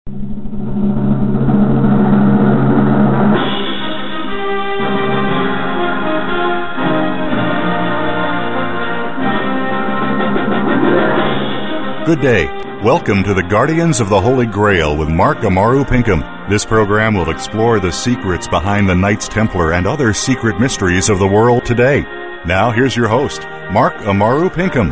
Good day. Welcome to the Guardians of the Holy Grail with Mark Amaru Pinkham. This program will explore the secrets behind the Knights Templar and other secret mysteries of the world today. Now here's your host, Mark Amaru Pinkham.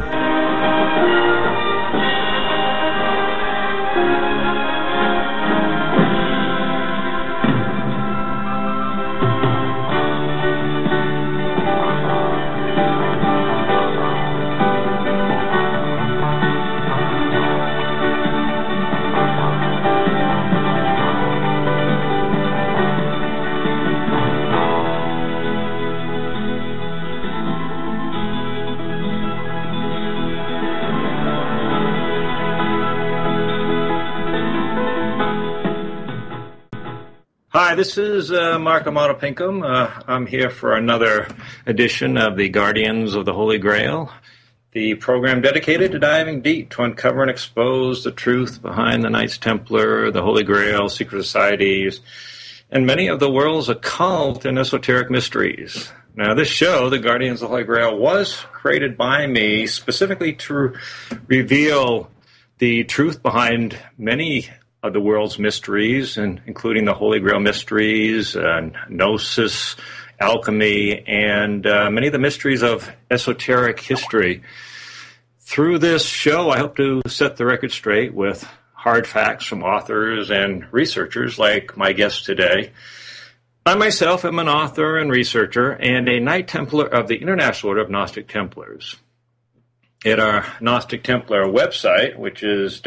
Hi, this is Mark Amaru Pinkham. I'm here for another edition of the Guardians of the Holy Grail, the program dedicated to diving deep to uncover and expose the truth behind the Knights Templar, the Holy Grail, secret societies, and many of the world's occult and esoteric mysteries. Now, this show, the Guardians of the Holy Grail, was created by me specifically to reveal the truth behind many of the world's mysteries, and including the Holy Grail mysteries, Gnosis, alchemy, and many of the mysteries of esoteric history. Through this show, I hope to set the record straight with hard facts from authors and researchers like my guest today. I myself am an author and researcher and a Knight Templar of the International Order of Gnostic Templars. At our Gnostic Templar website, which is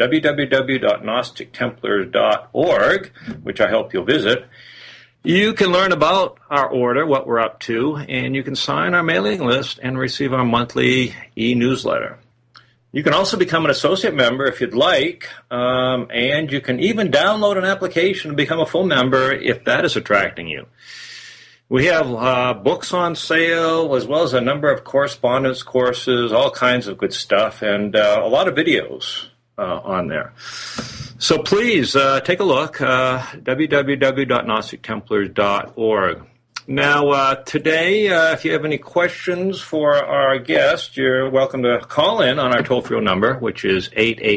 www.gnostictemplars.org, which I hope you'll visit, you can learn about our order, what we're up to, and you can sign our mailing list and receive our monthly e-newsletter. You can also become an associate member if you'd like, and you can even download an application to become a full member if that is attracting you. We have books on sale, as well as a number of correspondence courses, all kinds of good stuff, and a lot of videos on there. So please take a look, www.gnostictemplars.org. Now, today, if you have any questions for our guest, you're welcome to call in on our toll-free number, which is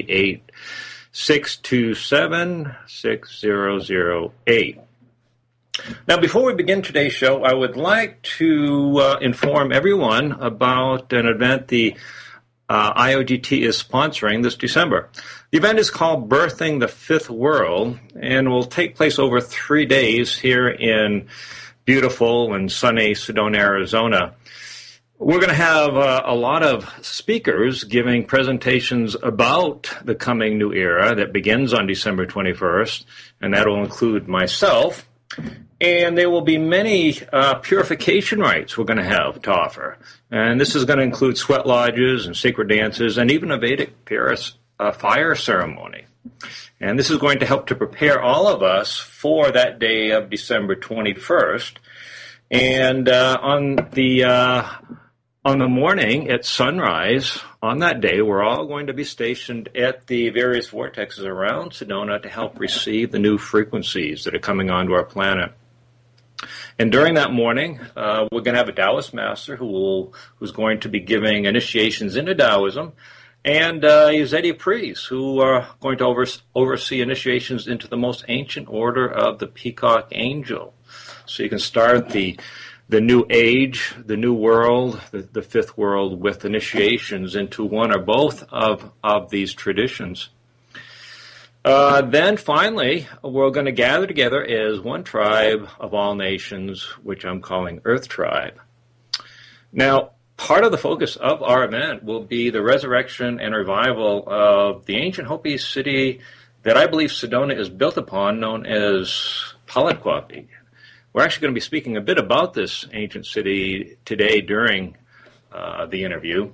888-627-6008. Now, before we begin today's show, I would like to inform everyone about an event the IOGT is sponsoring this December. The event is called Birthing the Fifth World and will take place over 3 days here in beautiful and sunny Sedona, Arizona. We're going to have a lot of speakers giving presentations about the coming new era that begins on December 21st, and that will include myself. And there will be many purification rites we're going to have to offer. And this is going to include sweat lodges and sacred dances and even a Vedic fire ceremony. And this is going to help to prepare all of us for that day of December 21st. And on the morning at sunrise on that day, we're all going to be stationed at the various vortexes around Sedona to help receive the new frequencies that are coming onto our planet. And during that morning, we're going to have a Taoist master who's going to be giving initiations into Taoism, and Yazidi priests who are going to oversee initiations into the most ancient order of the Peacock Angel. So you can start the new age, the new world, the fifth world, with initiations into one or both of these traditions. Then finally, we're going to gather together as one tribe of all nations, which I'm calling Earth Tribe. Now, part of the focus of our event will be the resurrection and revival of the ancient Hopi city that I believe Sedona is built upon, known as Palakwapi. We're actually going to be speaking a bit about this ancient city today during the interview.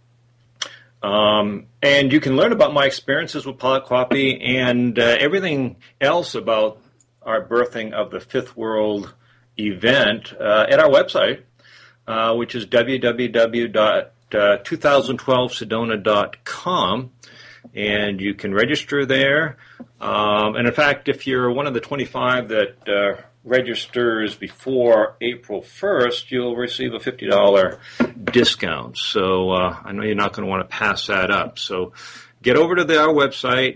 And you can learn about my experiences with Palakwapi and everything else about our birthing of the Fifth World event at our website, which is www.2012sedona.com. and you can register there. And in fact, if you're one of the 25 that registers before April 1st, you'll receive a $50 discount. So I know you're not going to want to pass that up. So get over to our website,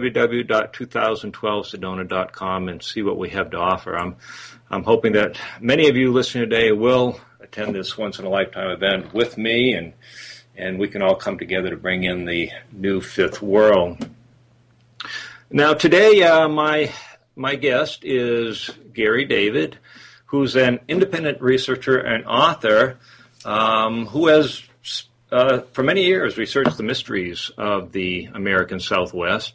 www.2012sedona.com, and see what we have to offer. I'm hoping that many of you listening today will attend this once-in-a-lifetime event with me, and we can all come together to bring in the new fifth world. Now, today, my guest is Gary David, who's an independent researcher and author who has, for many years, researched the mysteries of the American Southwest.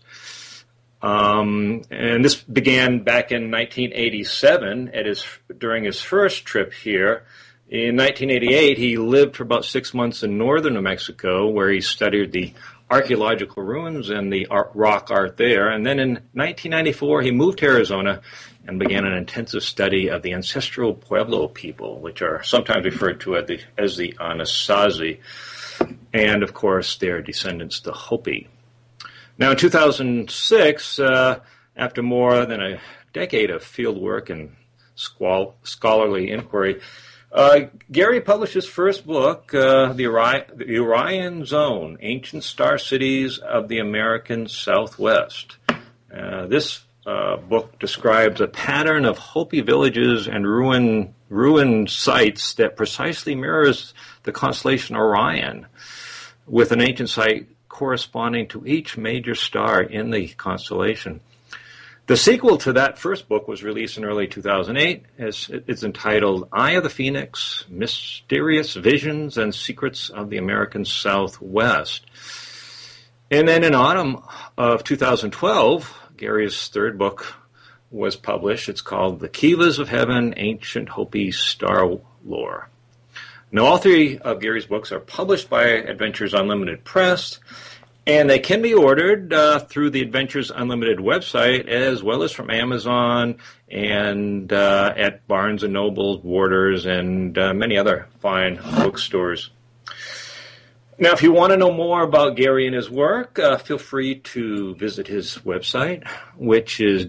And this began back in 1987 during his first trip here. In 1988, he lived for about 6 months in northern New Mexico, where he studied the archaeological ruins and the rock art there. And then in 1994, he moved to Arizona and began an intensive study of the ancestral Pueblo people, which are sometimes referred to as the Anasazi, and, of course, their descendants, the Hopi. Now, in 2006, after more than a decade of field work and scholarly inquiry, Gary published his first book, The Orion Zone, Ancient Star Cities of the American Southwest. This book describes a pattern of Hopi villages and ruin sites that precisely mirrors the constellation Orion, with an ancient site corresponding to each major star in the constellation. The sequel to that first book was released in early 2008. It's entitled Eye of the Phoenix, Mysterious Visions and Secrets of the American Southwest. And then in autumn of 2012, Gary's third book was published. It's called The Kivas of Heaven, Ancient Hopi Star Lore. Now, all three of Gary's books are published by Adventures Unlimited Press, and they can be ordered through the Adventures Unlimited website, as well as from Amazon and at Barnes & Noble, Borders, and many other fine bookstores. Now, if you want to know more about Gary and his work, feel free to visit his website, which is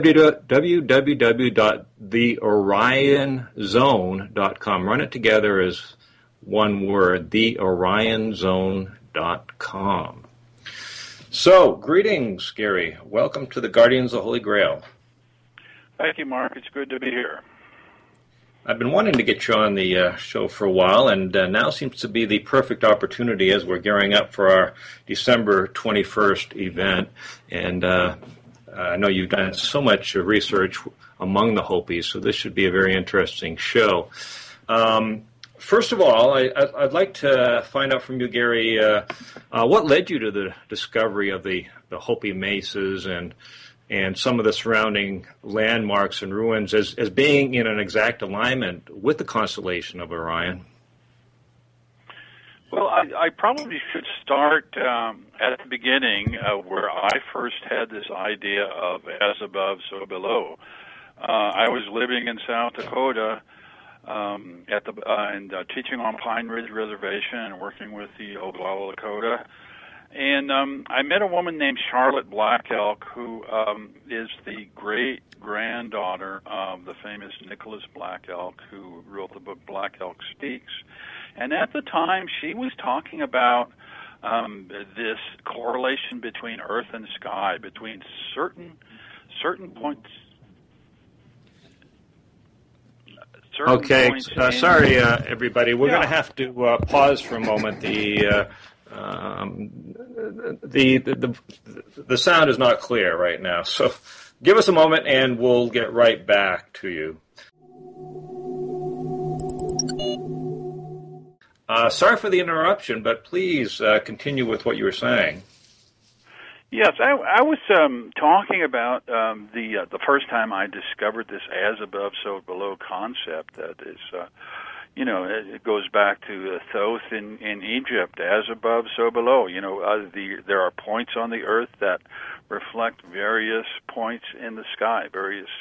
www.theorionzone.com. Run it together as one word, theorionzone.com. So, greetings, Gary. Welcome to the Guardians of the Holy Grail. Thank you, Mark. It's good to be here. I've been wanting to get you on the show for a while, and now seems to be the perfect opportunity as we're gearing up for our December 21st event. And I know you've done so much research among the Hopis, so this should be a very interesting show. First of all, I'd like to find out from you, Gary, what led you to the discovery of the Hopi mesas and some of the surrounding landmarks and ruins as being in an exact alignment with the constellation of Orion? Well, I probably should start at the beginning where I first had this idea of as above, so below. I was living in South Dakota and teaching on Pine Ridge Reservation and working with the Oglala Lakota. And I met a woman named Charlotte Black Elk, who is the great-granddaughter of the famous Nicholas Black Elk, who wrote the book Black Elk Speaks. And at the time, she was talking about this correlation between Earth and sky, between certain points. Okay, sorry, everybody. We're going to have to pause for a moment. The sound is not clear right now, so give us a moment, and we'll get right back to you. Sorry for the interruption, but please continue with what you were saying. Yes, I was talking about the first time I discovered this as above, so below concept that is, it goes back to Thoth in Egypt, as above, so below. There are points on the earth that reflect various points in the sky, various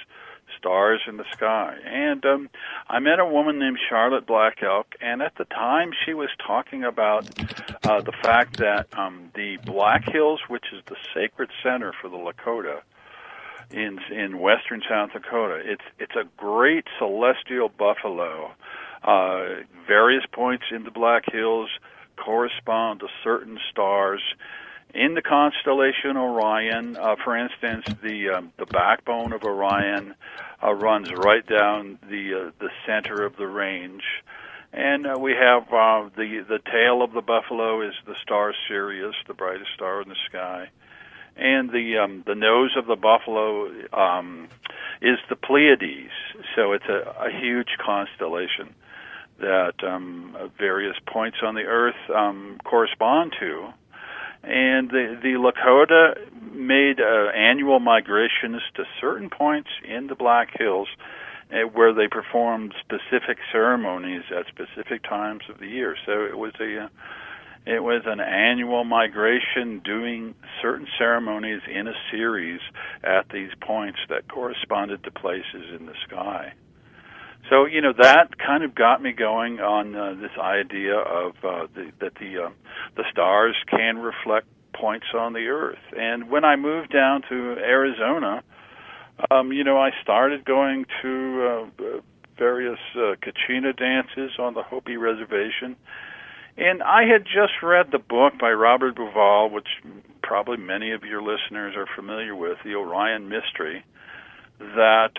stars in the sky. And I met a woman named Charlotte Black Elk, and at the time she was talking about the fact that the Black Hills, which is the sacred center for the Lakota in western South Dakota, it's a great celestial buffalo. Various points in the Black Hills correspond to certain stars in the constellation Orion. For instance, the backbone of Orion runs right down the center of the range, and we have the tail of the buffalo is the star Sirius, the brightest star in the sky, and the nose of the buffalo is the Pleiades. So it's a huge constellation that various points on the Earth correspond to. And the Lakota made annual migrations to certain points in the Black Hills where they performed specific ceremonies at specific times of the year. So it was an annual migration doing certain ceremonies in a series at these points that corresponded to places in the sky. So, that kind of got me going on this idea of that the stars can reflect points on the Earth. And when I moved down to Arizona, I started going to various Kachina dances on the Hopi Reservation. And I had just read the book by Robert Bauval, which probably many of your listeners are familiar with, The Orion Mystery, that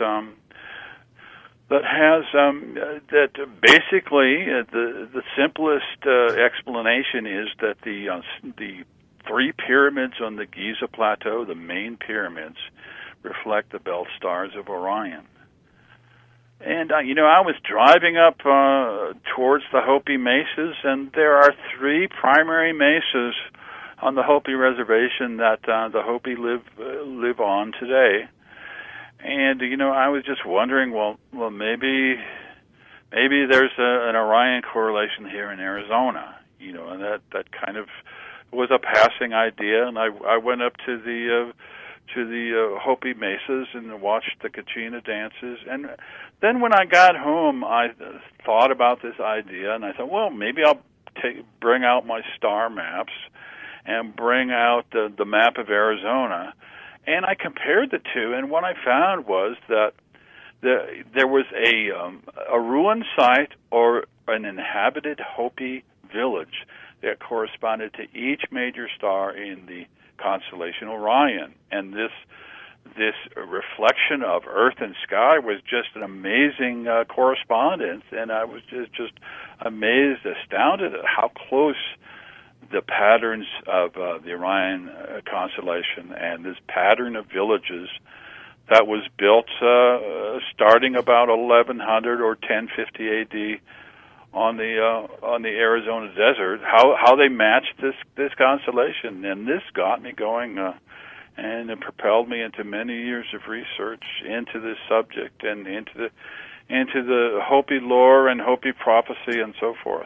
has that basically the simplest explanation is that the three pyramids on the Giza Plateau, the main pyramids, reflect the belt stars of Orion. And I was driving up towards the Hopi Mesas, and there are three primary mesas on the Hopi Reservation that the Hopi live on today. And I was just wondering, well, maybe there's an Orion correlation here in Arizona, and that kind of was a passing idea. And I went up to the Hopi Mesas and watched the Kachina dances. And then when I got home, I thought about this idea, and I thought, well, maybe I'll bring out my star maps and bring out the map of Arizona. And I compared the two, and what I found was that there was a ruined site or an inhabited Hopi village that corresponded to each major star in the constellation Orion. And this reflection of Earth and sky was just an amazing correspondence, and I was just amazed, astounded at how close the patterns of the Orion constellation and this pattern of villages that was built starting about 1100 or 1050 AD on the Arizona desert, how they matched this constellation. And this got me going, and it propelled me into many years of research into this subject and into the Hopi lore and Hopi prophecy and so forth.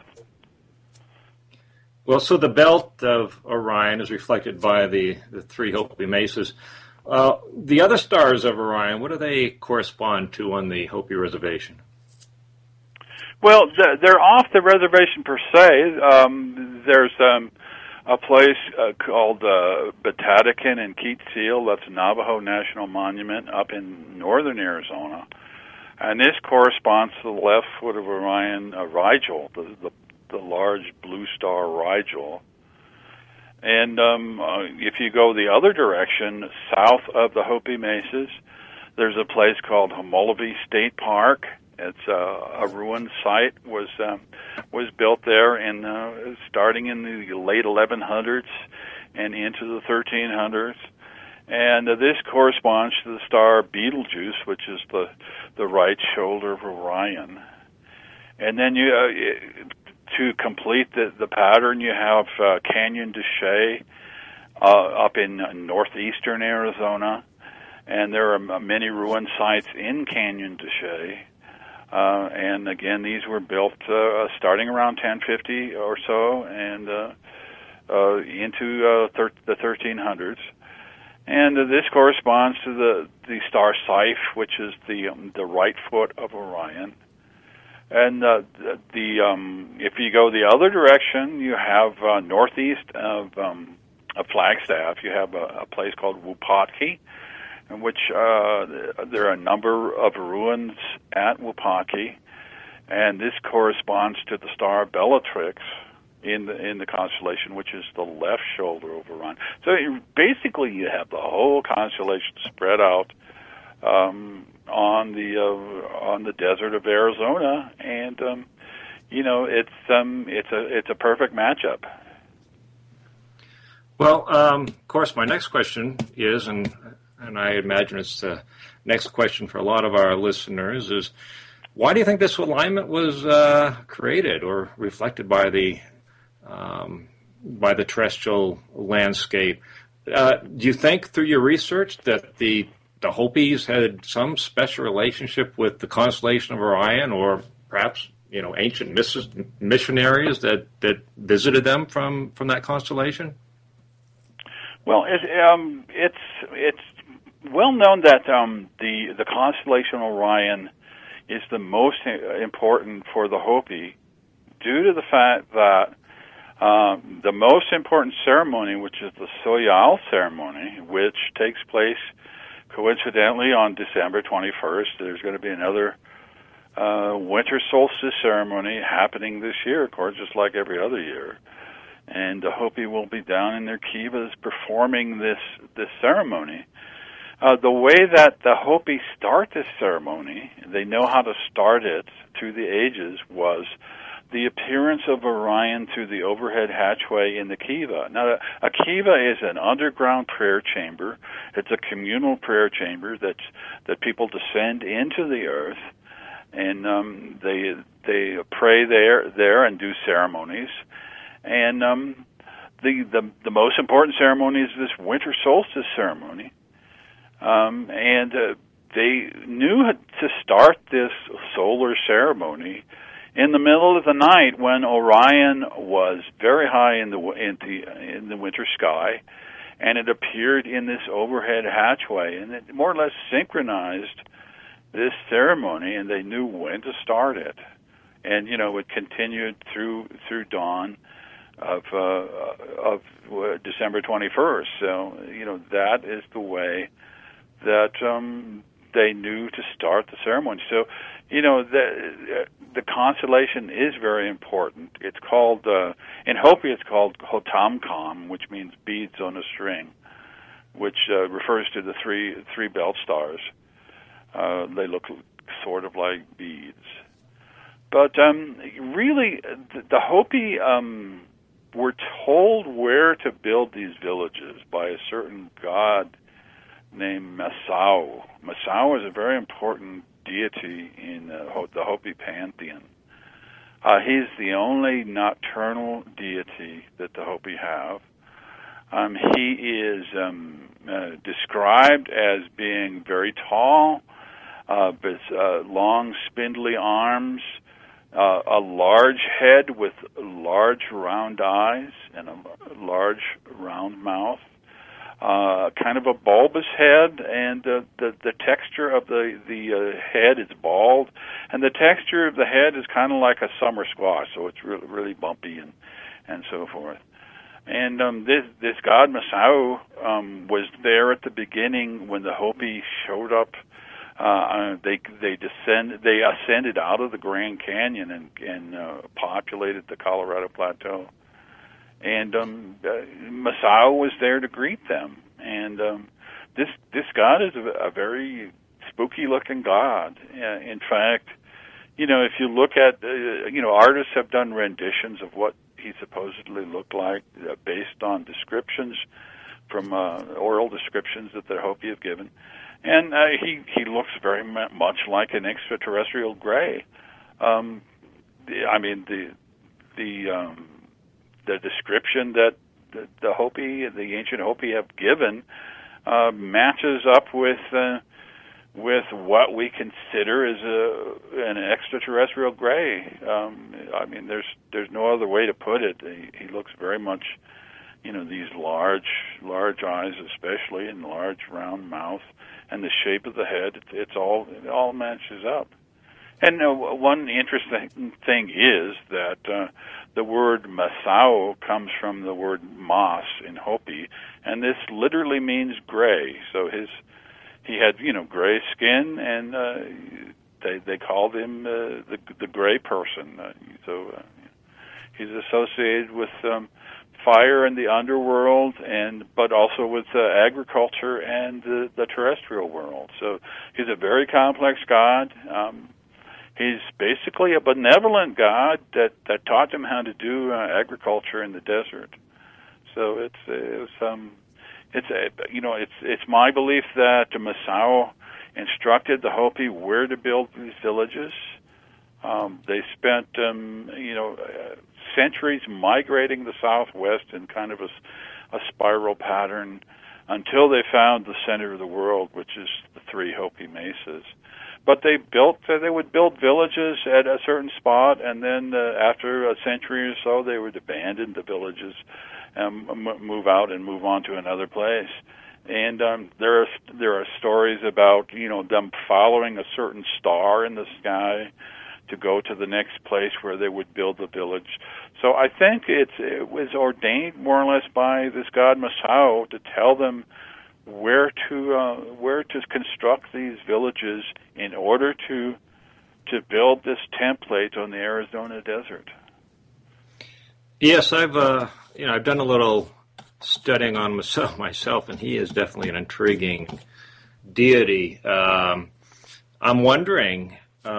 Well, so the belt of Orion is reflected by the three Hopi Mesas. The other stars of Orion, what do they correspond to on the Hopi Reservation? Well, they're off the reservation per se. There's a place called Batatacan in Quetzal. That's Navajo National Monument up in northern Arizona. And this corresponds to the left foot of Orion, Rigel, the large blue star Rigel. And if you go the other direction, south of the Hopi Mesas, there's a place called Homolivy State Park. It's a ruined site, was built there starting in the late 1100s and into the 1300s. And this corresponds to the star Betelgeuse, which is the right shoulder of Orion. And then to complete the pattern, you have Canyon de Chelly up in northeastern Arizona, and there are many ruined sites in Canyon de Chelly. And again, these were built starting around 1050 or so and into the 1300s. And this corresponds to the star Scythe, which is the right foot of Orion. And if you go the other direction, you have northeast of Flagstaff, you have a place called Wupatki, in which there are a number of ruins at Wupatki, and this corresponds to the star Bellatrix in the constellation, which is the left shoulder of Orion. So basically, you have the whole constellation spread out on the desert of Arizona, and it's a perfect matchup. Well, of course, my next question is, and I imagine it's the next question for a lot of our listeners, is why do you think this alignment was created or reflected by the terrestrial landscape? Do you think through your research that the Hopis had some special relationship with the constellation of Orion, or perhaps ancient missionaries that visited them from that constellation? Well, it's well known that the constellation Orion is the most important for the Hopi due to the fact that the most important ceremony, which is the Soyal ceremony, which takes place coincidentally on December 21st. There's going to be another winter solstice ceremony happening this year, of course, just like every other year. And the Hopi will be down in their kivas performing this ceremony. The way that the Hopi start this ceremony, they know how to start it through the ages, was the appearance of Orion through the overhead hatchway in the kiva. Now, a kiva is an underground prayer chamber. It's a communal prayer chamber that people descend into the earth, and they pray there and do ceremonies. And the most important ceremony is this winter solstice ceremony. And they knew to start this solar ceremony in the middle of the night when Orion was very high in the winter sky, and it appeared in this overhead hatchway, and it more or less synchronized this ceremony, and they knew when to start it. And it continued through dawn of December 21st. So that is the way that they knew to start the ceremony. So the constellation is very important. It's called in Hopi it's called Hotamkam, which means beads on a string, which refers to the three belt stars. They look sort of like beads. But really, the Hopi were told where to build these villages by a certain god named Masao. Masao is a very important deity in the Hopi pantheon. He's the only nocturnal deity that the Hopi have. He is described as being very tall, with long, spindly arms, a large head with large, round eyes, and a large, round mouth. Kind of a bulbous head, and the texture of the head is bald, and the texture of the head is kind of like a summer squash, so it's really bumpy and so forth. And this god Masao was there at the beginning when the Hopi showed up. They ascended out of the Grand Canyon and populated the Colorado Plateau. And Masao was there to greet them. And this god is a very spooky-looking god. In fact, if you look at, artists have done renditions of what he supposedly looked like based on descriptions from oral descriptions that the Hopi have given. And he looks very much like an extraterrestrial gray. The description that the Hopi, the ancient Hopi, have given matches up with what we consider as an extraterrestrial gray. There's no other way to put it. He looks very much these large eyes, especially, and large round mouth, and the shape of the head. It all matches up. And one interesting thing is that the word Masao comes from the word Mas in Hopi, and this literally means gray. So he had gray skin, and they called him the gray person. So he's associated with fire and the underworld, but also with agriculture and the terrestrial world. So he's a very complex god. He's basically a benevolent god that taught them how to do agriculture in the desert. So it's my belief that Masao instructed the Hopi where to build these villages. They spent centuries migrating the southwest in kind of a spiral pattern until they found the center of the world, which is the three Hopi mesas. But they would build villages at a certain spot, and then after a century or so, they would abandon the villages and move out and move on to another place. And there are stories about them following a certain star in the sky to go to the next place where they would build the village. So I think it was ordained more or less by this god Masao to tell them where to construct these villages in order to build this template on the Arizona desert. Yes, I've done a little studying on Masao myself, and he is definitely an intriguing deity. I'm wondering,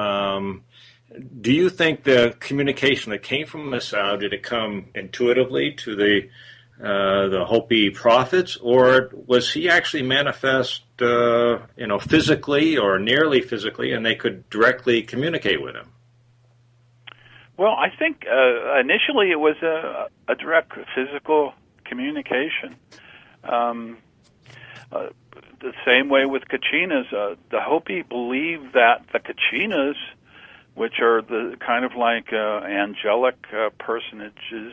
do you think the communication that came from Masao, did it come intuitively to the Hopi prophets, or was he actually manifest, physically or nearly physically, and they could directly communicate with him? Well, I think initially it was a direct physical communication. The same way with Kachinas. The Hopi believe that the Kachinas, which are the kind of like angelic personages,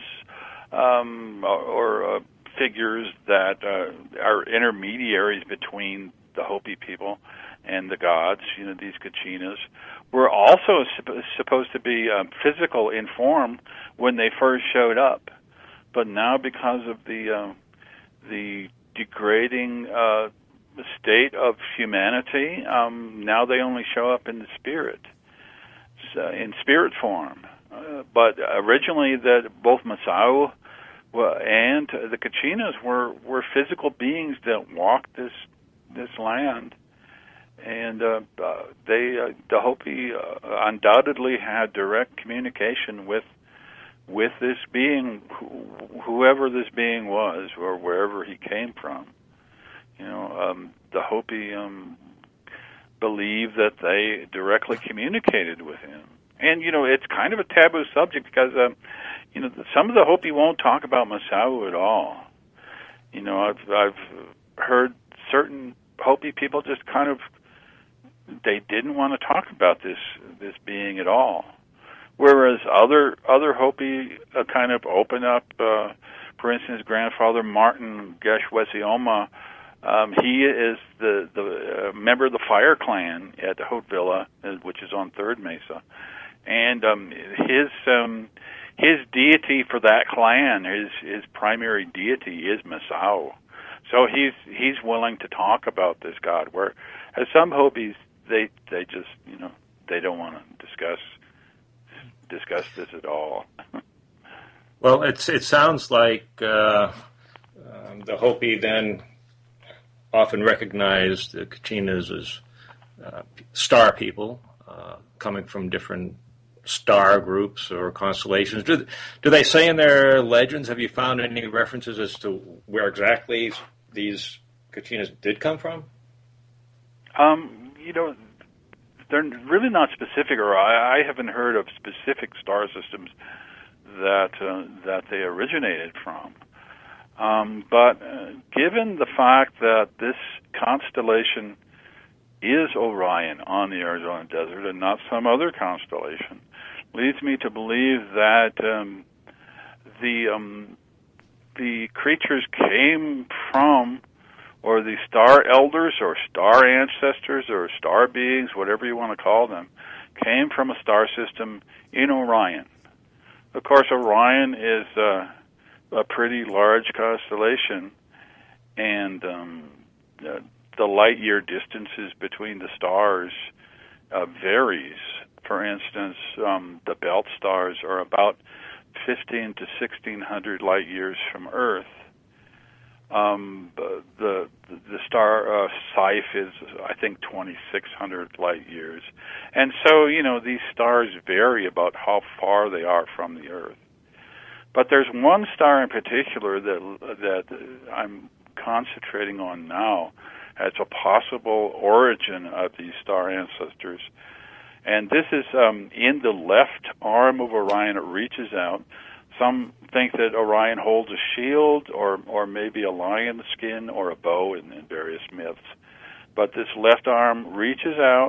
or figures that are intermediaries between the Hopi people and the gods, these Kachinas, were also supposed to be physical in form when they first showed up. But now, because of the degrading state of humanity, now they only show up in the spirit, in spirit form. But originally, both Masao and the Kachinas were physical beings that walked this land, and the Hopi undoubtedly had direct communication with this being, whoever this being was, or wherever he came from. The Hopi believe that they directly communicated with him. And, it's kind of a taboo subject because, some of the Hopi won't talk about Masao at all. I've heard certain Hopi people just kind of, they didn't want to talk about this being at all. Whereas other Hopi kind of open up, for instance, grandfather Martin Geshwesioma, he is the member of the Fire Clan at the Haute Villa, which is on Third Mesa. And his deity for that clan, his primary deity is Masao. So he's willing to talk about this god. Where as some Hopis, they just they don't want to discuss this at all. Well, it sounds like the Hopi then often recognize the Kachinas as star people coming from different star groups or constellations. Do they say in their legends, have you found any references as to where exactly these Kachinas did come from? They're really not specific, or I haven't heard of specific star systems that they originated from. But given the fact that this constellation is Orion on the Arizona desert and not some other constellation, leads me to believe that the creatures came from, or the star elders or star ancestors or star beings, whatever you want to call them, came from a star system in Orion. Of course, Orion is a pretty large constellation, and the light year distances between the stars varies. For instance, the belt stars are about 15 to 1600 light years from Earth. The star Scythe is, I think, 2600 light years. And so, these stars vary about how far they are from the Earth. But there's one star in particular that I'm concentrating on now as a possible origin of these star ancestors. And this is in the left arm of Orion. It reaches out. Some think that Orion holds a shield or maybe a lion skin or a bow in various myths. But this left arm reaches out,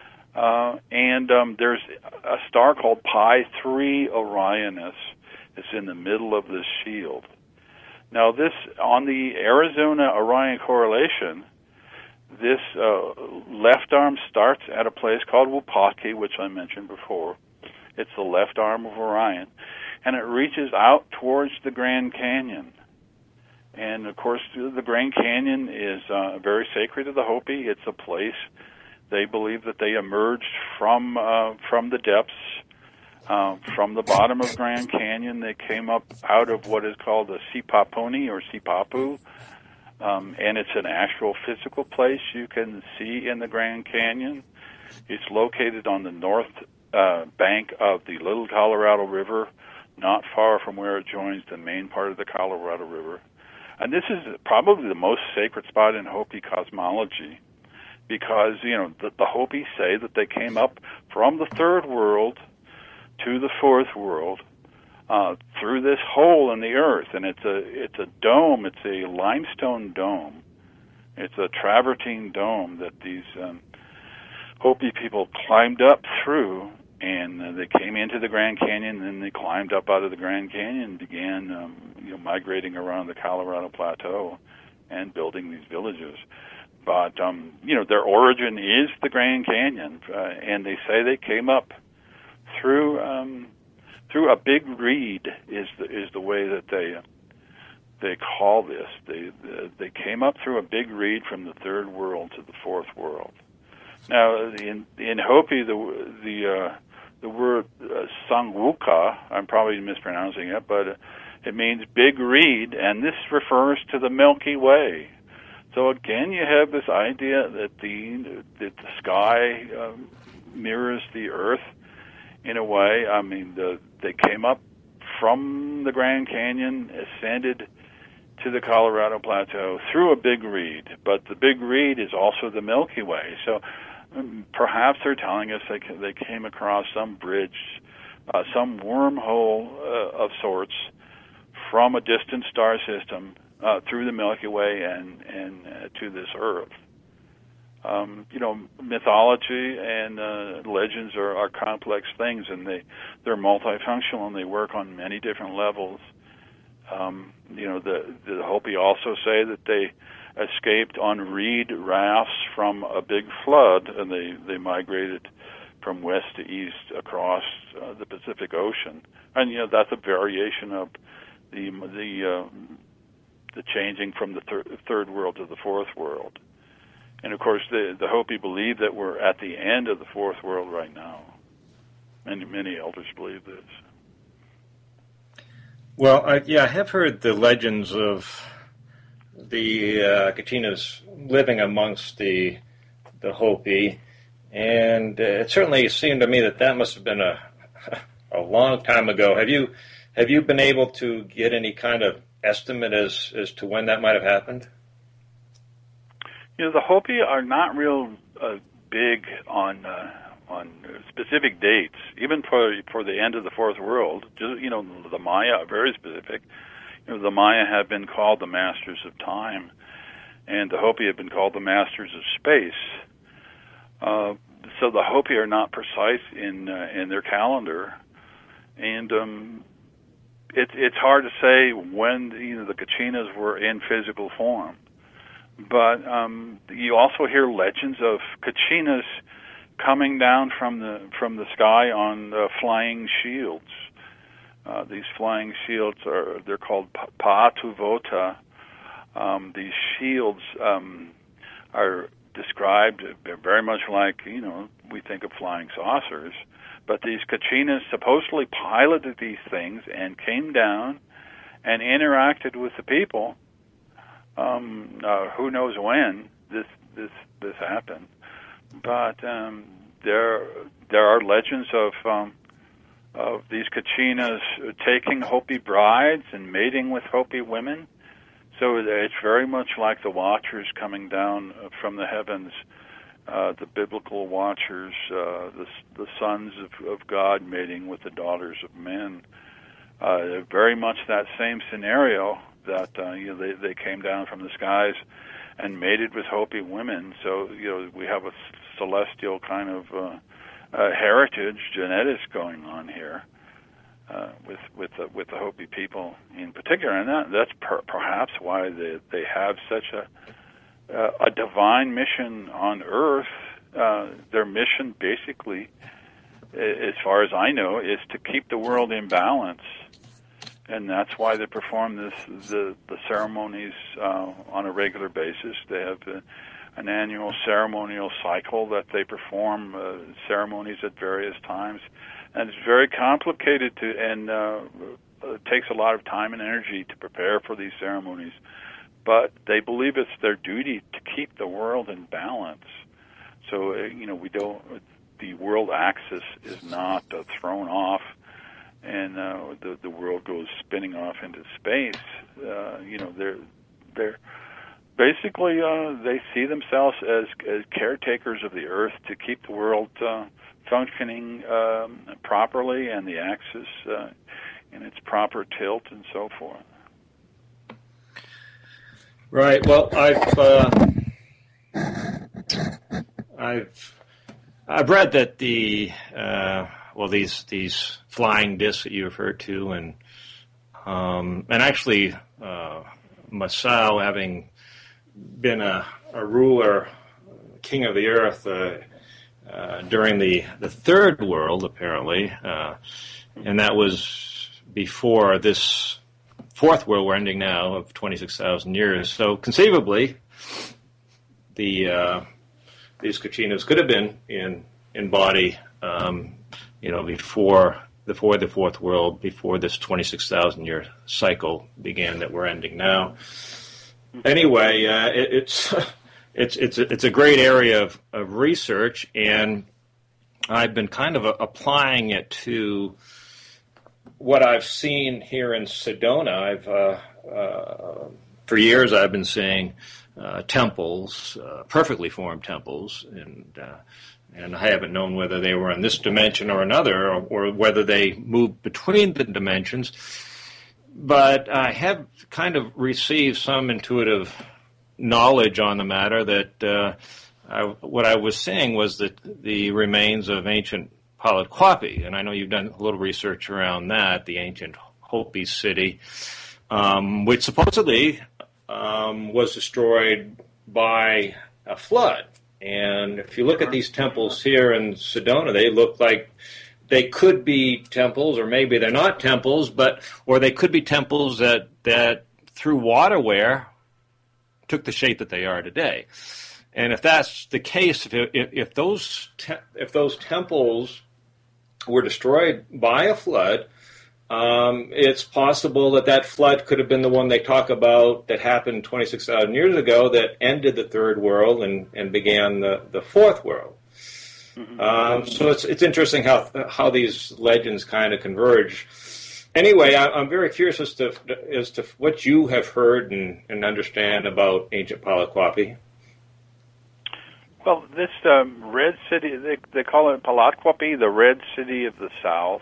and there's a star called Pi 3 Orionis. It's in the middle of this shield. Now, this, on the Arizona-Orion correlation, this left arm starts at a place called Wupaki, which I mentioned before. It's the left arm of Orion. And it reaches out towards the Grand Canyon. And, of course, the Grand Canyon is very sacred to the Hopi. It's a place they believe that they emerged from the depths, from the bottom of Grand Canyon. They came up out of what is called the Sipapuni or Sipapu, and it's an actual physical place you can see in the Grand Canyon. It's located on the north bank of the Little Colorado River, not far from where it joins the main part of the Colorado River. And this is probably the most sacred spot in Hopi cosmology because, the Hopi say that they came up from the third world to the fourth world through this hole in the earth. And it's a dome. It's a limestone dome. It's a travertine dome that these Hopi people climbed up through. And they came into the Grand Canyon, and then they climbed up out of the Grand Canyon and began, migrating around the Colorado Plateau and building these villages. But, their origin is the Grand Canyon, and they say they came up through a big reed is the way that they call this. They came up through a big reed from the third world to the fourth world. Now, in Hopi, the word Sangwuka, I'm probably mispronouncing it, but it means big reed, and this refers to the Milky Way. So again, you have this idea that the sky mirrors the Earth in a way. I mean, they came up from the Grand Canyon, ascended to the Colorado Plateau through a big reed, but the big reed is also the Milky Way. So perhaps they're telling us they came across some bridge, some wormhole of sorts from a distant star system through the Milky Way and to this Earth. Mythology and legends are complex things, and they're multifunctional, and they work on many different levels. The Hopi also say that they escaped on reed rafts from a big flood, and they migrated from west to east across the Pacific Ocean. And that's a variation of the changing from the third world to the fourth world. And of course, the Hopi believe that we're at the end of the fourth world right now. Many elders believe this. Well, I have heard the legends of the Katinas living amongst the Hopi, and it certainly seemed to me that must have been a long time ago. Have you been able to get any kind of estimate as to when that might have happened? The Hopi are not real big on specific dates, even for the end of the fourth world. Just, the Maya are very specific. The Maya have been called the masters of time, and the Hopi have been called the masters of space. So the Hopi are not precise in their calendar, and it's hard to say when the Kachinas were in physical form, but you also hear legends of Kachinas coming down from the sky on flying shields. These flying shields they're called Pa'atuvota. These shields are described very much like we think of flying saucers. But these Kachinas supposedly piloted these things and came down and interacted with the people. Who knows when this happened? But there are legends of these Kachinas taking Hopi brides and mating with Hopi women. So it's very much like the Watchers coming down from the heavens. The biblical Watchers, the sons of God mating with the daughters of men. Very much that same scenario that they came down from the skies and mated with Hopi women. So we have a celestial kind of heritage, genetics going on here with the Hopi people in particular, and that's perhaps why they have such a divine mission on Earth. Their mission, basically, as far as I know, is to keep the world in balance, and that's why they perform the ceremonies on a regular basis. They have an annual ceremonial cycle that they perform ceremonies at various times, and it's very complicated and it takes a lot of time and energy to prepare for these ceremonies. But they believe it's their duty to keep the world in balance. So, the world axis is not thrown off and the world goes spinning off into space. They're basically, they see themselves as caretakers of the earth to keep the world functioning properly and the axis in its proper tilt and so forth. Right. Well, I've read that these flying discs that you referred to, and actually Masao, having been a ruler, king of the earth during the Third World, apparently, and that was before this Fourth World we're ending now of 26,000 years. So conceivably, these Kachinas could have been in body, before the Fourth World, before this 26,000 year cycle began that we're ending now. Anyway, it's a great area of research, and I've been kind of applying it to what I've seen here in Sedona. For years I've been seeing temples, perfectly formed temples, and I haven't known whether they were in this dimension or another, or whether they moved between the dimensions. But I have kind of received some intuitive knowledge on the matter that what I was seeing was that the remains of ancient Palakwapi, and I know you've done a little research around that, the ancient Hopi city, which supposedly was destroyed by a flood. And if you look at these temples here in Sedona, they look like they could be temples, or maybe they're not temples, or they could be temples that through waterware took the shape that they are today. And if that's the case, if those temples were destroyed by a flood, it's possible that flood could have been the one they talk about that happened 26,000 years ago that ended the Third World and began the Fourth World. Mm-hmm. So it's interesting how these legends kind of converge. Anyway, I'm very curious as to what you have heard and understand about ancient Palakwapi. Well, this red city, they call it Palakwapi, the red city of the south.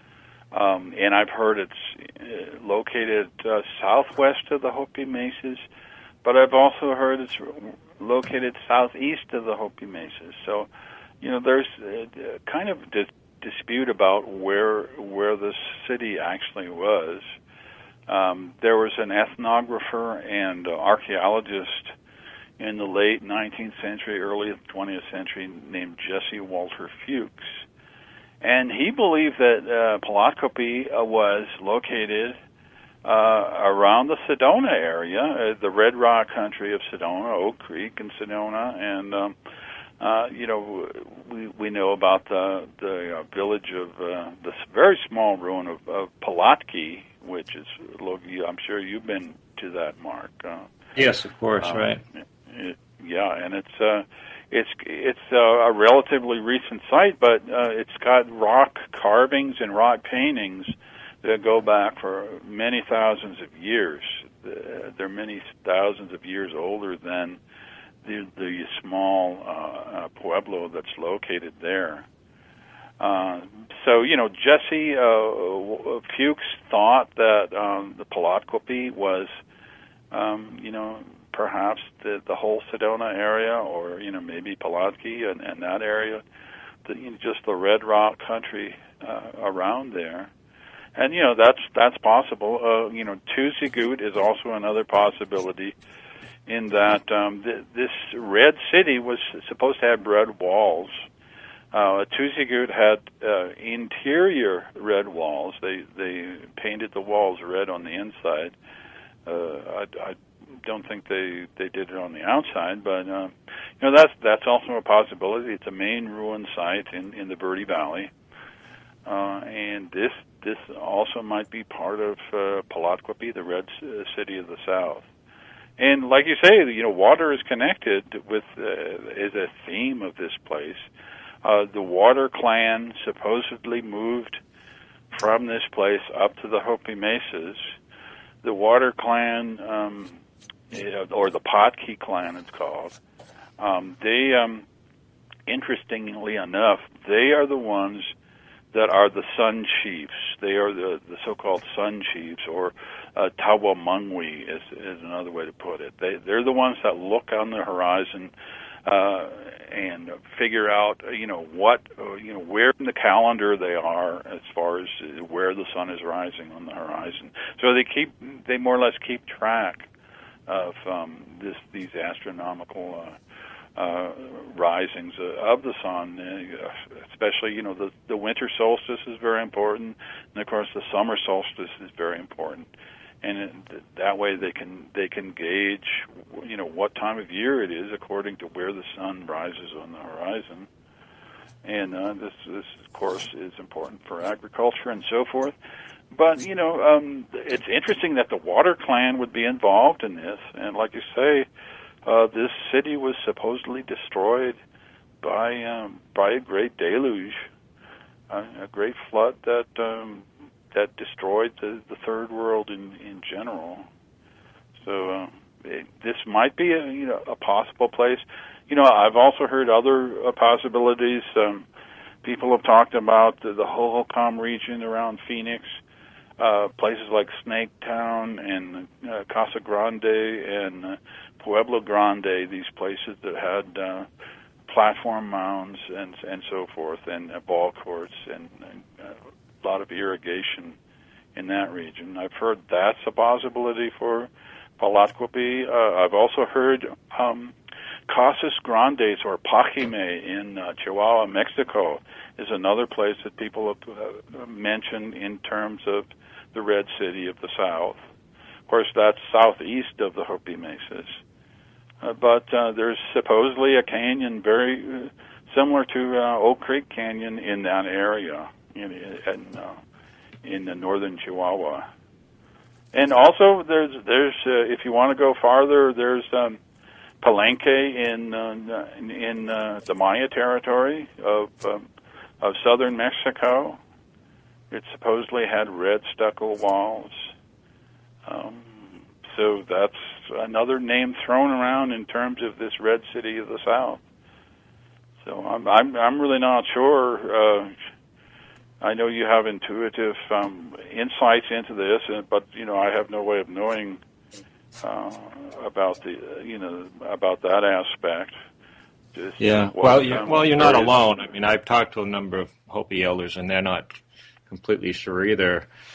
And I've heard it's located southwest of the Hopi Mesas, but I've also heard it's located southeast of the Hopi Mesas. So, there's kind of dispute about where this city actually was. There was an ethnographer and archaeologist in the late 19th century, early 20th century, named Jesse Walter Fuchs. And he believed that Palatkopy was located around the Sedona area, the Red Rock country of Sedona, Oak Creek and Sedona, and we know about the village of this very small ruin of Palatka, which is, I'm sure you've been to that, Mark. Yes, of course, right. And it's a relatively recent site, but it's got rock carvings and rock paintings that go back for many thousands of years. They're many thousands of years older than the small pueblo that's located there. Jesse Fuchs thought that the Palatkopy was, perhaps the whole Sedona area, or maybe Palatka and that area, just the Red Rock country around there. And that's possible. Tuzigut is also another possibility, in that this red city was supposed to have red walls. Tuzigut had interior red walls. They painted the walls red on the inside. I don't think they did it on the outside, but that's also a possibility. It's a main ruin site in the Verde Valley, and this also might be part of Palatkopy, the red city of the south. And like you say, water is connected with is a theme of this place. The Water Clan supposedly moved from this place up to the Hopi Mesas. The Water Clan, or the Potki clan, it's called. They, interestingly enough, they are the ones that are the Sun Chiefs. They are the so-called Sun Chiefs, or Tawamungwi is another way to put it. They're the ones that look on the horizon and figure out, where in the calendar they are as far as where the sun is rising on the horizon. So they more or less keep track of these astronomical risings of the sun, especially the winter solstice is very important, and of course the summer solstice is very important. And that way they can gauge what time of year it is according to where the sun rises on the horizon. And this of course is important for agriculture and so forth. But it's interesting that the Water Clan would be involved in this. And like you say, this city was supposedly destroyed by a great deluge, a great flood that destroyed the third world in general. So this might be a possible place. I've also heard other possibilities. People have talked about the Hohokam region around Phoenix, places like Snaketown and Casa Grande and Pueblo Grande, these places that had platform mounds and so forth, and ball courts and a lot of irrigation in that region. I've heard that's a possibility for Palatkopy. I've also heard Casas Grandes, or Pajime in Chihuahua, Mexico, is another place that people have mentioned in terms of the Red City of the South. Of course, that's southeast of the Hopi Mesas. But there's supposedly a canyon very similar to Oak Creek Canyon in that area in the northern Chihuahua. And also, there's if you want to go farther, there's Palenque in the Maya territory of southern Mexico. It supposedly had red stucco walls. So that's another name thrown around in terms of this Red City of the South. So I'm really not sure. I know you have intuitive insights into this, but I have no way of knowing about about that aspect. Yeah. Well, you're not alone. I mean, I've talked to a number of Hopi elders, and they're not completely sure either.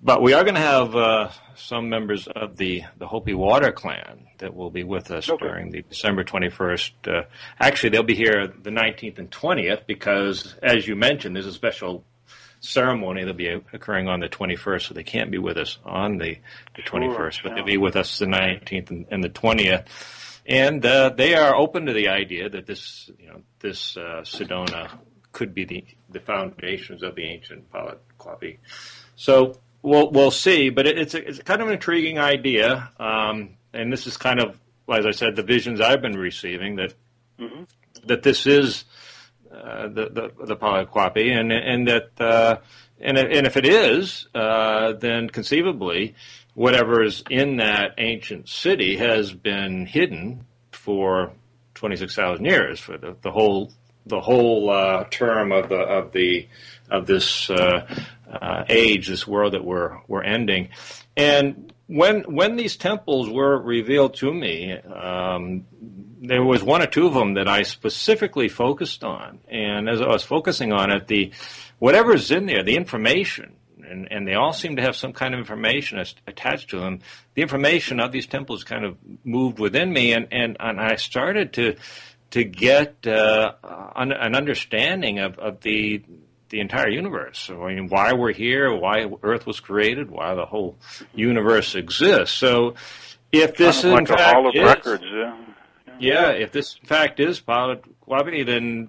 But we are going to have some members of the Hopi Water Clan that will be with us during the December 21st. Actually, they'll be here the 19th and 20th because, as you mentioned, there's a special ceremony that'll be occurring on the 21st, so they can't be with us on the 21st, but they'll be with us the 19th and the 20th. And they are open to the idea that this Sedona could be the foundations of the ancient Pali Quapi. So we'll see, but it's kind of an intriguing idea, and this is kind of, as I said, the visions I've been receiving that this is the Pali Quapi, and that and if it is, then conceivably whatever is in that ancient city has been hidden for 26,000 years, for the whole term of this age, this world that we're ending. And when these temples were revealed to me, there was one or two of them that I specifically focused on. And as I was focusing on it, whatever's in there, the information, and they all seem to have some kind of information attached to them. The information of these temples kind of moved within me, and I started to get an understanding of the entire universe. So, I mean, why we're here, why Earth was created, why the whole universe exists. So, if this kind of in fact is records, if this in fact is Pali Quapi,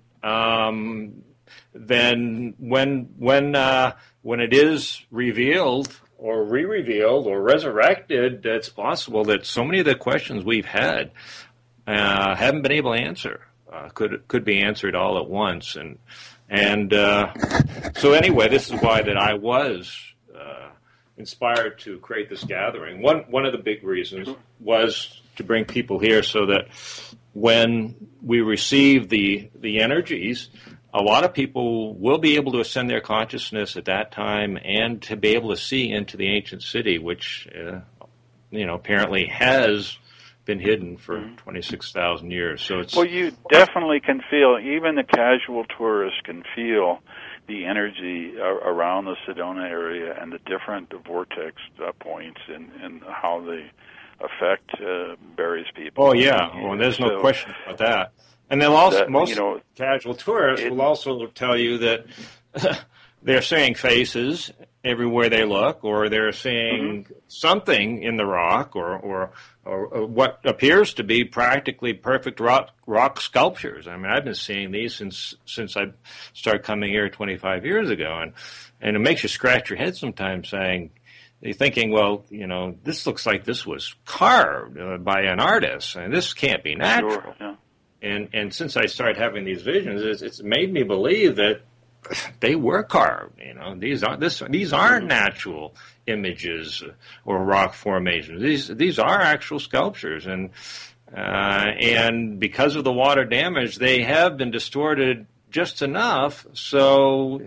then when it is revealed or re-revealed or resurrected, it's possible that so many of the questions we've had haven't been able to answer could be answered all at once. And so anyway, this is why that I was inspired to create this gathering. One of the big reasons was to bring people here so that when we receive the energies, a lot of people will be able to ascend their consciousness at that time and to be able to see into the ancient city, which, apparently has been hidden for 26,000 years. So it's... Well, you definitely can feel, even the casual tourist can feel the energy around the Sedona area and the different vortex points and how they affect various people. Oh, yeah. Well, there's no question about that. And they'll also, most casual tourists will also tell you that they're seeing faces everywhere they look, or they're seeing something in the rock, or what appears to be practically perfect rock sculptures. I mean, I've been seeing these since I started coming here 25 years ago, and it makes you scratch your head sometimes, you're thinking, well, this looks like this was carved by an artist, and this can't be natural. Sure, yeah. And since I started having these visions, it's made me believe that they were carved. These aren't natural images or rock formations. These are actual sculptures, and because of the water damage, they have been distorted just enough. So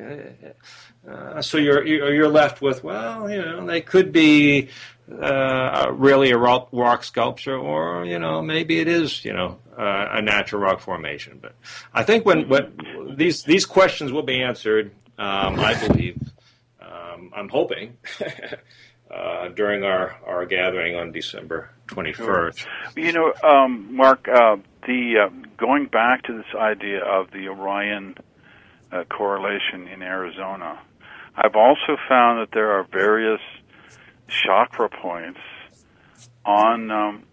you're left with, well, they could be really a rock sculpture, or maybe it is a natural rock formation. But I think when these questions will be answered, I believe, I'm hoping during our gathering on December 21st. Mark, going back to this idea of the Orion correlation in Arizona, I've also found that there are various chakra points on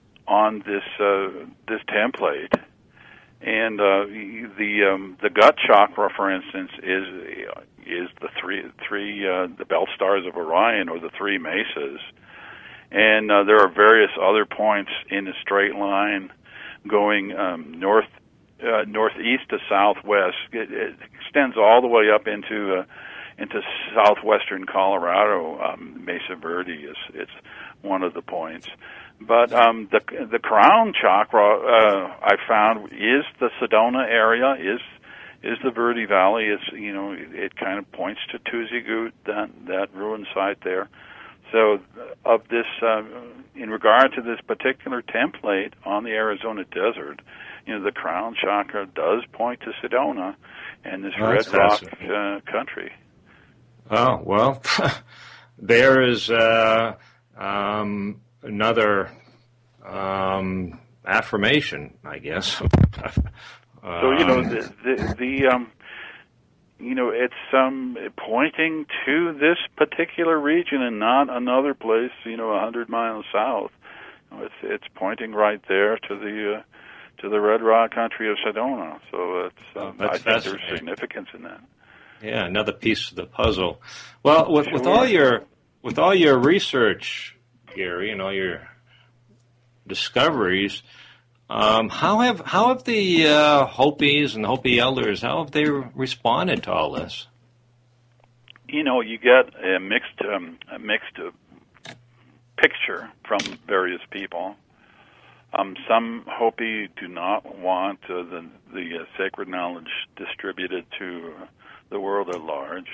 this template, and the gut chakra, for instance, is the three the belt stars of Orion, or the three mesas, and there are various other points in a straight line going northeast to southwest. It extends all the way up into southwestern Colorado. Mesa Verde is one of the points, but the crown chakra I found is the Sedona area, is the Verde Valley. It kind of points to Tuzigut, that ruined site there. So of this, in regard to this particular template on the Arizona desert, the crown chakra does point to Sedona and this red rock country. Oh, well, there is another affirmation, I guess. So it's pointing to this particular region and not another place. 100 miles south. It's pointing right there to the Red Rock country of Sedona. So I think there's significance in that. Yeah, another piece of the puzzle. Well, with all your research, Gary, and all your discoveries, how have the Hopis and the Hopi elders, how have they responded to all this? You get a mixed picture from various people. Some Hopi do not want the sacred knowledge distributed to the world at large,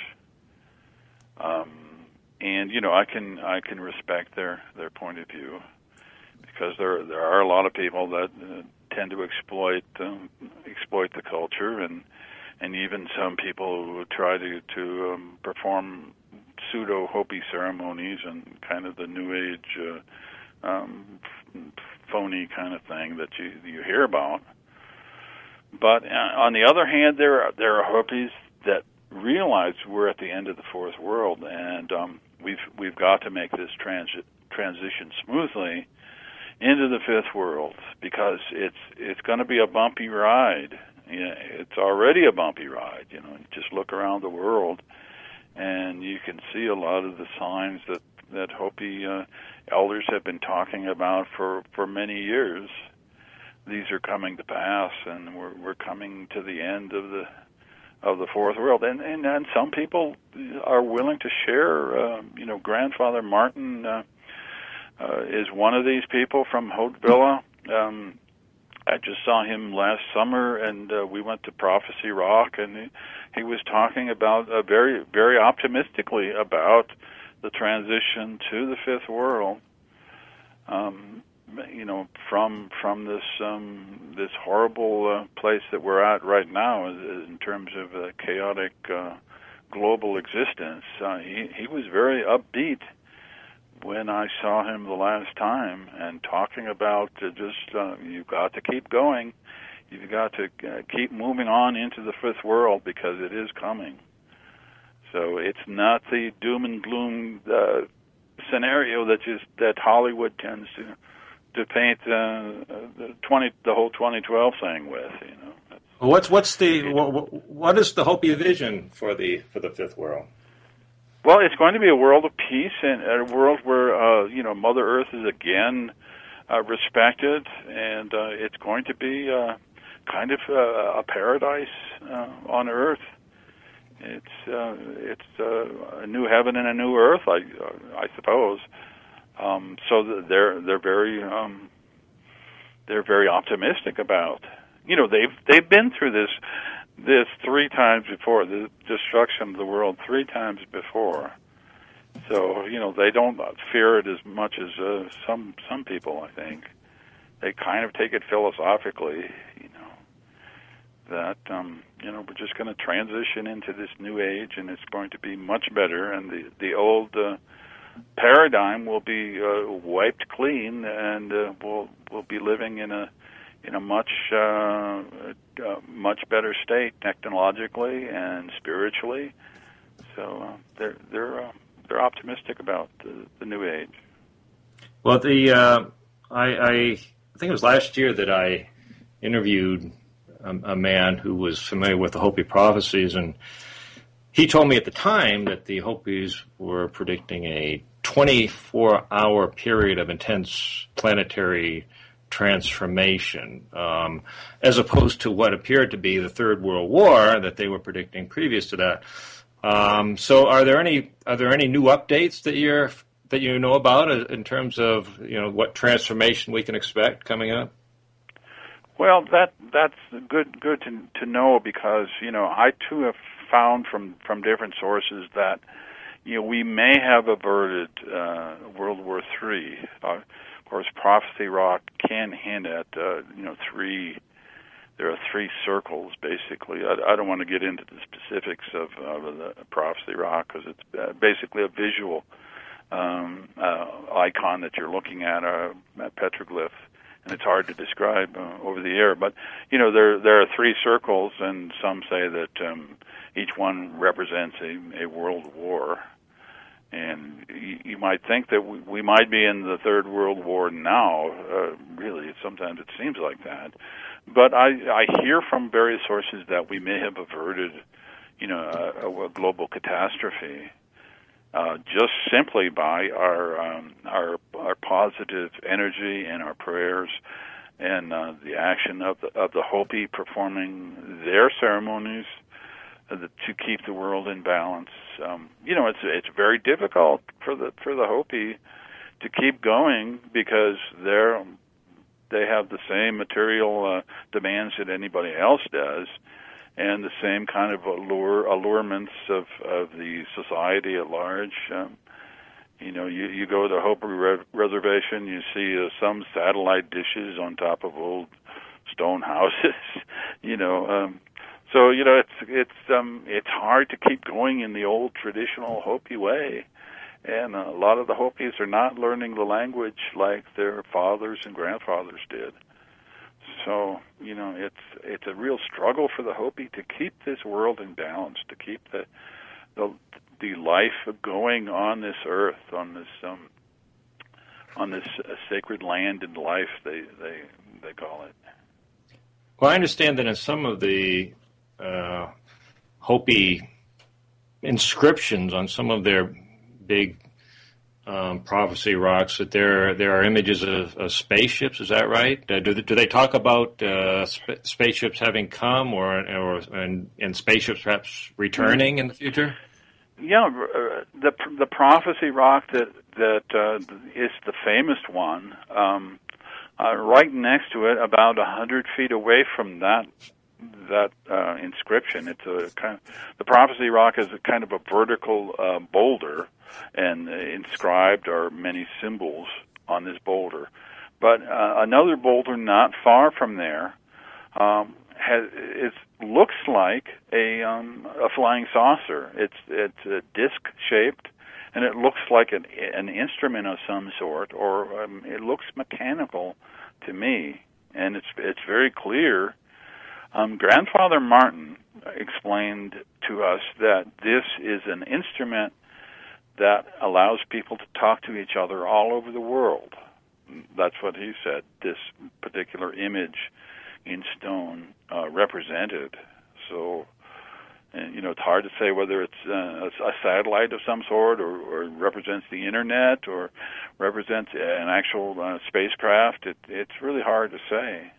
and I can respect their point of view, because there are a lot of people that tend to exploit the culture, and even some people who try to perform pseudo Hopi ceremonies and kind of the New Age phony kind of thing that you hear about. But on the other hand, there are Hopis that realize we're at the end of the fourth world, and we've got to make this transition smoothly into the fifth world, because it's going to be a bumpy ride. It's already a bumpy ride. Just look around the world, and you can see a lot of the signs that Hopi elders have been talking about for many years. These are coming to pass, and we're coming to the end of the fourth world. And some people are willing to share. Grandfather Martin is one of these people from Haute-Villa. I just saw him last summer, and we went to Prophecy Rock, and he was talking about very, very optimistically about the transition to the fifth world. From this horrible place that we're at right now in terms of chaotic global existence. He was very upbeat when I saw him the last time, and talking about you've got to keep going. You've got to keep moving on into the fifth world, because it is coming. So it's not the doom and gloom scenario that Hollywood tends to paint the whole 2012 thing with. What is the Hopi vision for the fifth world? Well, it's going to be a world of peace, and a world where Mother Earth is again respected, and it's going to be kind of a paradise on Earth. It's a new heaven and a new earth, I suppose. So they're very optimistic about. They've been through this 3 times before, the destruction of the world 3 times before. So they don't fear it as much as some people, I think. They kind of take it philosophically, that we're just going to transition into this new age, and it's going to be much better, and the old paradigm will be wiped clean, and we'll be living in a much better state technologically and spiritually. So they're optimistic about the new age. Well, I think it was last year that I interviewed a man who was familiar with the Hopi prophecies, and he told me at the time that the Hopis were predicting a 24-hour period of intense planetary transformation, as opposed to what appeared to be the Third World War that they were predicting previous to that. So, are there any new updates that you know about in terms of what transformation we can expect coming up? Well, that's good to know, because I too have found from different sources that we may have averted World War III. Of course, Prophecy Rock can hint at three. There are 3 circles basically. I don't want to get into the specifics of the Prophecy Rock, because it's basically a visual icon that you're looking at, a petroglyph, and it's hard to describe over the air. But there are 3 circles, and some say that each one represents a world war. And you might think that we might be in the Third World War now. Really, sometimes it seems like that. But I hear from various sources that we may have averted, a global catastrophe, just simply by our positive energy and our prayers and the action of the Hopi performing their ceremonies to keep the world in balance. It's very difficult for the Hopi to keep going because they have the same material demands that anybody else does, and the same kind of allurements of the society at large. You go to the Hopi Reservation, you see some satellite dishes on top of old stone houses. So it's hard to keep going in the old traditional Hopi way, and a lot of the Hopis are not learning the language like their fathers and grandfathers did. So it's a real struggle for the Hopi to keep this world in balance, to keep the life going on this earth, on this sacred land and life they call it. Well, I understand that in some of the Hopi inscriptions on some of their big prophecy rocks, that there are images of spaceships. Is that right? Do they talk about spaceships having come, and spaceships perhaps returning in the future? Yeah, the prophecy rock that is the famous one. Right next to it, about 100 feet away from that inscription, it's the prophecy rock is a kind of a vertical boulder, and inscribed are many symbols on this boulder. But another boulder not far from there looks like a flying saucer. It's disc shaped, and it looks like an instrument of some sort, or it looks mechanical to me, and it's very clear. Grandfather Martin explained to us that this is an instrument that allows people to talk to each other all over the world. That's what he said this particular image in stone represented. So, it's hard to say whether it's a satellite of some sort, or represents the internet, or represents an actual spacecraft. It's really hard to say.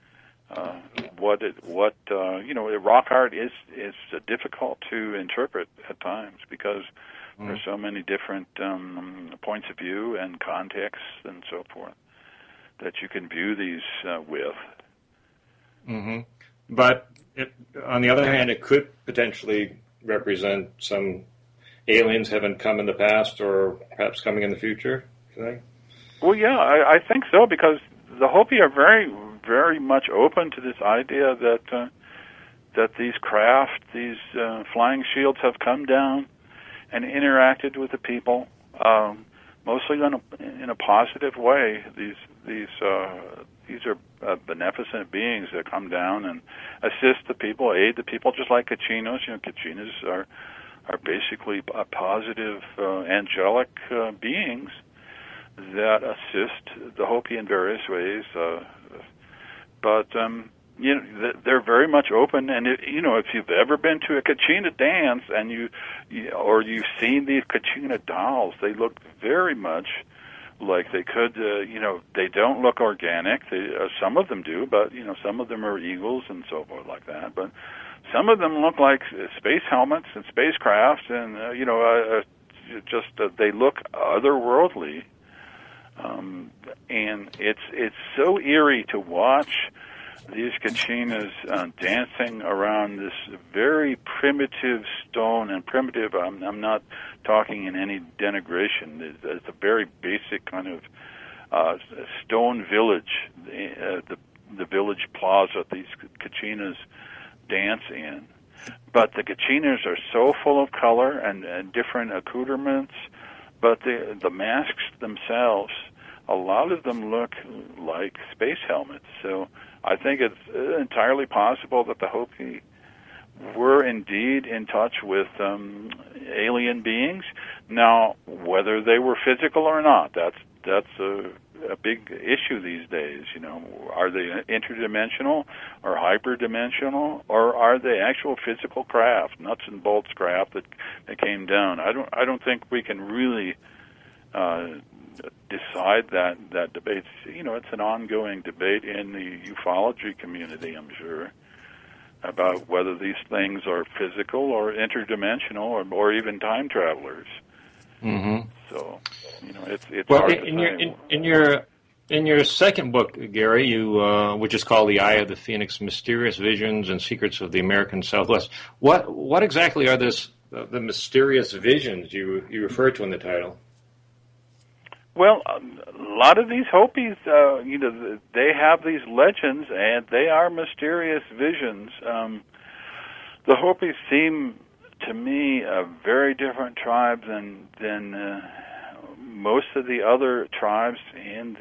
Rock art is difficult to interpret at times because there's so many different points of view and contexts and so forth that you can view these with. Mm-hmm. But on the other hand, it could potentially represent some aliens having come in the past, or perhaps coming in the future. Well, yeah, I think so, because the Hopi are very, very much open to this idea that these craft, these flying shields, have come down and interacted with the people, mostly in a positive way. These are beneficent beings that come down and assist the people, aid the people, just like Kachinos. Kachinos are basically positive, angelic beings that assist the Hopi in various ways. But they're very much open. And if you've ever been to a Kachina dance and or you've seen these Kachina dolls, they look very much like they could. They don't look organic. Some of them do, but some of them are eagles and so forth like that. But some of them look like space helmets and spacecraft, and they look otherworldly. And it's so eerie to watch these Kachinas dancing around this very primitive stone, and primitive, I'm not talking in any denigration. It's a very basic kind of stone village, the village plaza these Kachinas dance in. But the Kachinas are so full of color and different accoutrements but the masks themselves, a lot of them look like space helmets. So I think it's entirely possible that the Hopi were indeed in touch with alien beings. Now, whether they were physical or not, that's a big issue these days. You know, are they interdimensional or hyperdimensional, or are they actual physical craft, nuts and bolts craft that came down? I don't think we can really decide that debate. You know, it's an ongoing debate in the ufology community, I'm sure, about whether these things are physical or interdimensional or even time travelers. Mm-hmm. So, you know, it's well, hard to say. In your second book, Gary, which is called "The Eye of the Phoenix: Mysterious Visions and Secrets of the American Southwest," what exactly are the mysterious visions you refer to in the title? Well, a lot of these Hopis, you know, they have these legends, and they are mysterious visions. The Hopis seem, to me, a very different tribe than most of the other tribes on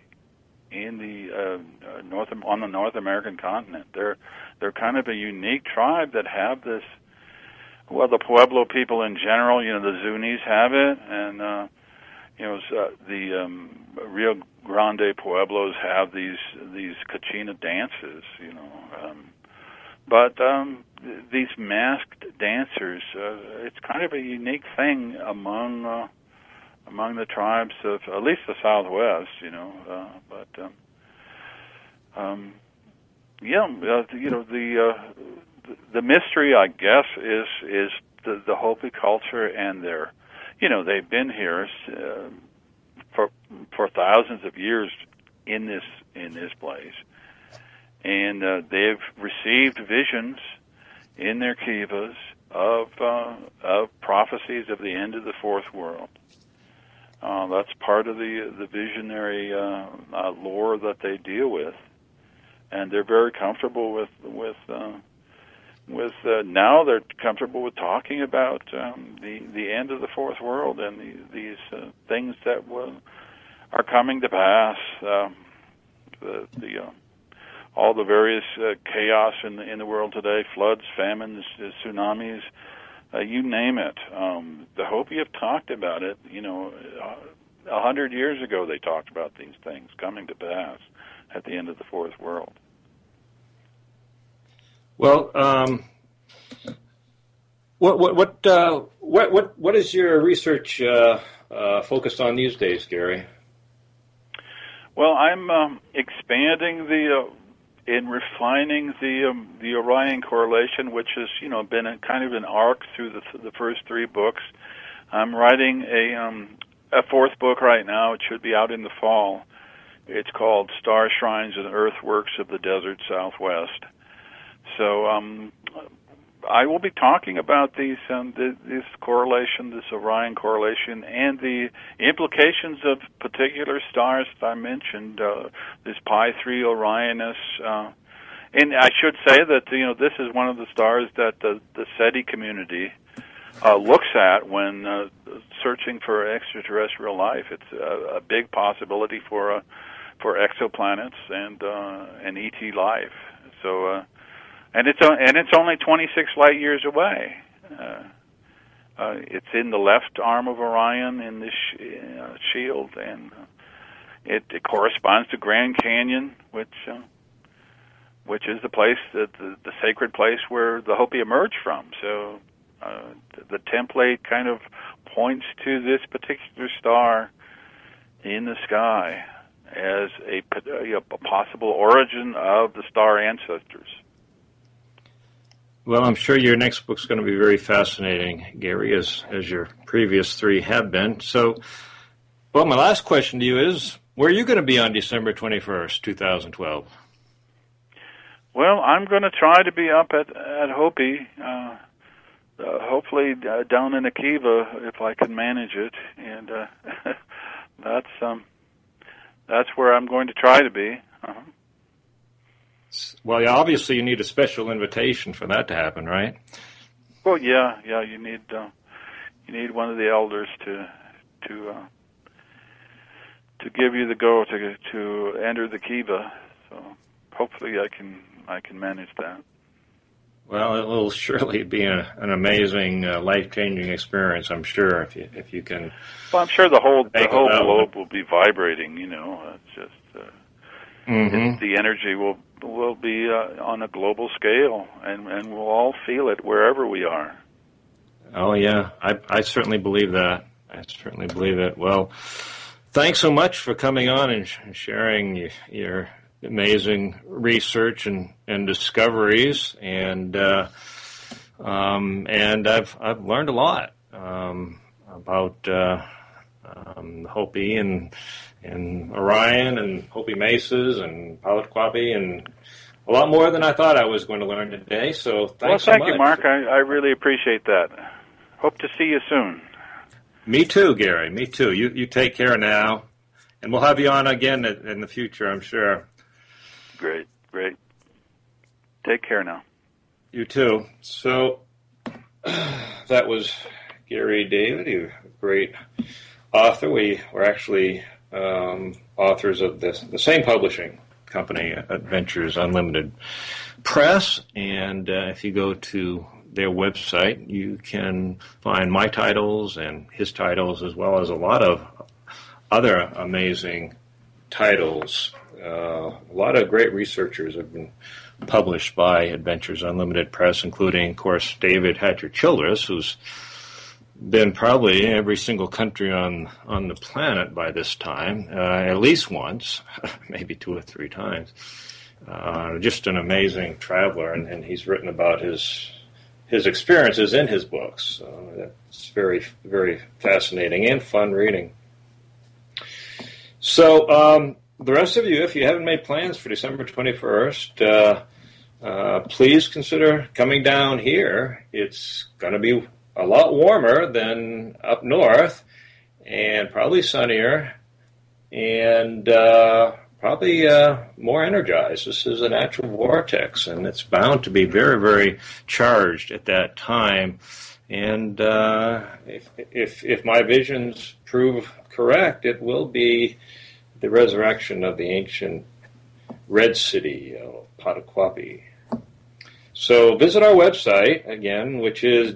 the North American continent. They're kind of a unique tribe that have this. Well, the Pueblo people in general, you know, the Zunis have it, and you know, the Rio Grande Pueblos have these Kachina dances, you know. But these masked dancers, it's kind of a unique thing among the tribes of at least the Southwest, you know. You know, the mystery, I guess, is the Hopi culture and their. You know, they've been here for thousands of years in this place, and they've received visions in their kivas of prophecies of the end of the fourth world. That's part of the visionary lore that they deal with, and they're very comfortable with now they're comfortable with talking about the end of the fourth world and these things that are coming to pass. All the various chaos in the world today, floods, famines, tsunamis, you name it. The Hopi have talked about it. You know, 100 years ago they talked about these things coming to pass at the end of the fourth world. Well, what is your research focused on these days, Gary? Well, I'm expanding in refining the Orion correlation, which has been kind of an arc through the first three books. I'm writing a fourth book right now. It should be out in the fall. It's called Star Shrines and Earthworks of the Desert Southwest. So I will be talking about this correlation, this Orion correlation, and the implications of particular stars that I mentioned, this Pi 3 Orionis. And I should say that this is one of the stars that the SETI community looks at when searching for extraterrestrial life. It's a big possibility for exoplanets and ET life. So. And it's only 26 light years away. It's in the left arm of Orion in this shield, and it corresponds to Grand Canyon, which is the place the sacred place where the Hopi emerged from. So the template kind of points to this particular star in the sky as a possible origin of the star ancestors. Well, I'm sure your next book's going to be very fascinating, Gary, as your previous three have been. So, well, my last question to you is, where are you going to be on December 21st, 2012? Well, I'm going to try to be up at Hopi, hopefully down in Akiva if I can manage it, and that's where I'm going to try to be. Uh-huh. Well, obviously you need a special invitation for that to happen, right? Well, yeah, you need one of the elders to to give you the go to enter the Kiva. So hopefully I can manage that. Well, it will surely be an amazing, life-changing experience, I'm sure, if you can. Well, I'm sure the whole globe will be vibrating. It's just the energy will be on a global scale, and we'll all feel it wherever we are. Oh yeah, I certainly believe that. I certainly believe it. Well, thanks so much for coming on and sharing your amazing research and discoveries, and I've learned a lot about Hopi and Orion and Hopi Mesas and Palakwapi, and a lot more than I thought I was going to learn today. So thanks so much. Well, thank you, Mark. I really appreciate that. Hope to see you soon. Me too, Gary. Me too. You take care now, and we'll have you on again in the future, I'm sure. Great. Take care now. You too. So that was Gary David, a great author. We were actually authors of the same publishing company, Adventures Unlimited Press, and if you go to their website, you can find my titles and his titles, as well as a lot of other amazing titles. A lot of great researchers have been published by Adventures Unlimited Press, including, of course, David Hatcher Childress, who's been probably in every single country on the planet by this time, at least once, maybe 2 or 3 times. Just an amazing traveler, and he's written about his experiences in his books. So that's very, very fascinating and fun reading. So the rest of you, if you haven't made plans for December 21st, please consider coming down here. It's going to be a lot warmer than up north, and probably sunnier, and probably more energized. This is a natural vortex, and it's bound to be very, very charged at that time. And if my visions prove correct, it will be the resurrection of the ancient Red City, Pataqua. So visit our website, again, which is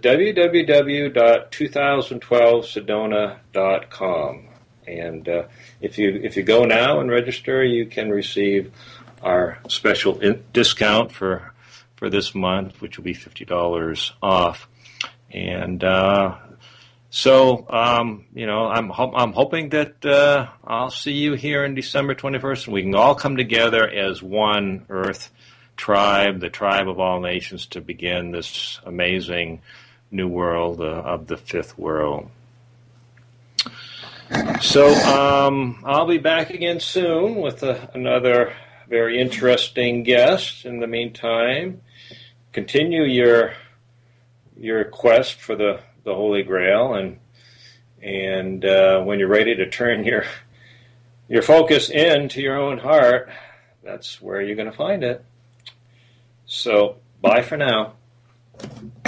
www.2012sedona.com. And if you go now and register, you can receive our special discount for this month, which will be $50 off. And so I'm hoping that I'll see you here on December 21st, and we can all come together as one Earth tribe, the tribe of all nations, to begin this amazing new world of the fifth world. So I'll be back again soon with another very interesting guest. In the meantime, continue your quest for the Holy Grail, and when you're ready to turn your focus into your own heart, that's where you're going to find it. So, bye for now.